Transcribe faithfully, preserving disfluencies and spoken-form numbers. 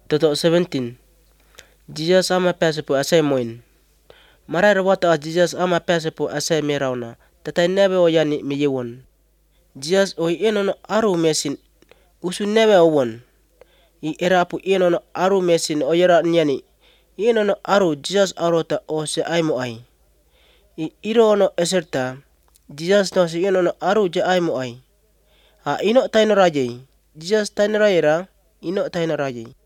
Toto seventeen. Jesus ama pesa po asay moin. Marai rawata Jesus ama pesa po asay merawna. Tatai nebe o yani miyewon. Jesus o eno aru mesin usu nebe owon. I era apu eno aru mesin o yara nyani. Eno aru Jesus arota o se aimo ai. I iro no eserta. Jesus no si eno aru je aimo ai. Ha ino taino rajai. Jesus taino rajai ino taino rajai.